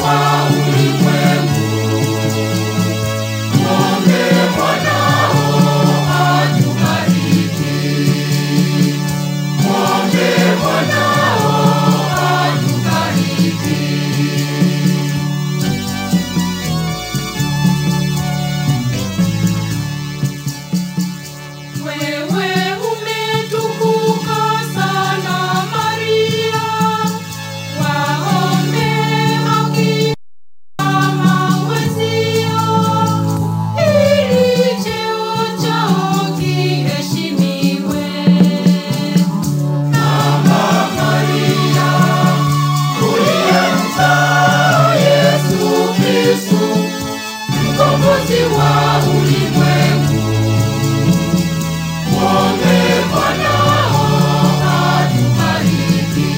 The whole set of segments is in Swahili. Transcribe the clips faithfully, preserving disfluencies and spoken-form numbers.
wa ulimwengu. Mwombe mwanao atubariki. Mwombe mwanao atubariki. Wewe umetukuka sana Maria, waombe akina wenzio, ili cheo chao kiheshimiwe. Mama Maria, uliyemzaa Yesu Kristo, mkombozi wa ulimwengu. Mwombe mwanao atubariki.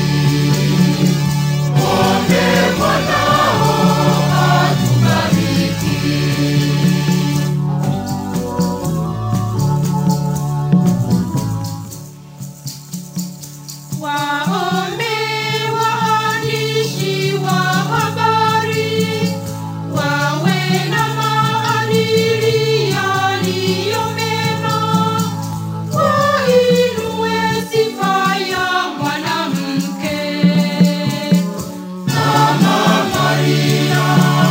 Mwombe mwanao atubariki. Waombe waandishi wa habari, wawe na maadili yaliyo mema, wainue sifa ya mwanamke. Mama Maria,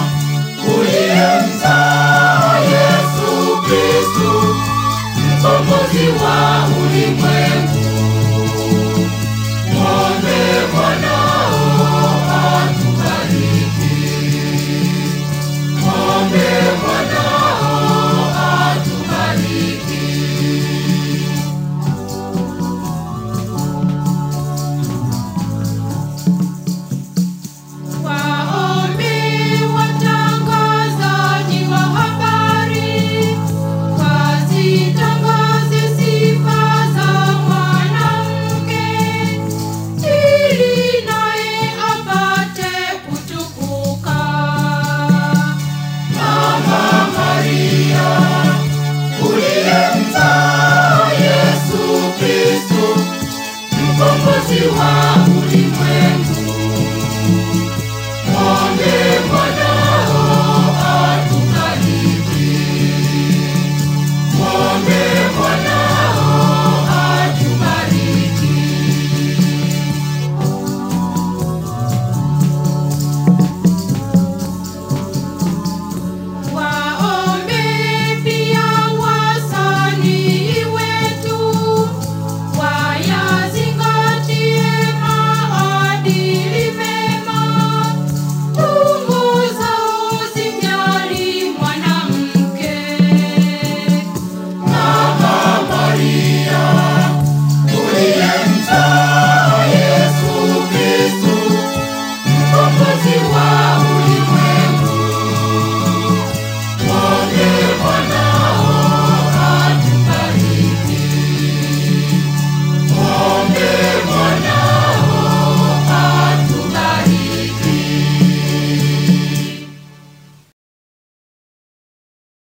uliyemzaa Yesu Kristo, mkombozi wa ulimwengu. Mwombe mwanao atubariki. Mwombe mwanao atubariki. Waombe watangazaji wa habari, wazitangaze sifa za mwanamke, ili naye apate kutukuka. Mama Maria, uliyemzaa Yesu Kristo, mkombozi wa ulimwengu.